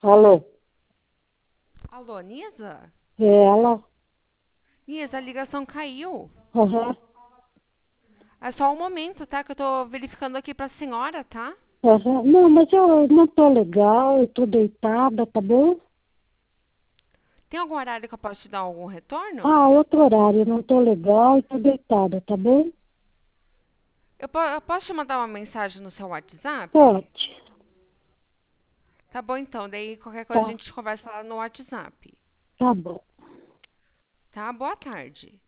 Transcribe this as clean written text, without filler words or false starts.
Alô, Alô, Nisa? é ela? Nisa, a ligação caiu. Aham, É só um momento, tá? Que eu tô verificando aqui pra senhora, tá? aham. Não, mas eu não tô legal, eu tô deitada, tá bom? Tem algum horário que eu posso te dar algum retorno? Ah, outro horário, não tô legal e tô deitada, tá bom? Eu posso te mandar uma mensagem no seu WhatsApp? Pode, Tá bom, então. Daí qualquer coisa a tá, gente conversa lá no WhatsApp. tá bom. Tá? Boa tarde.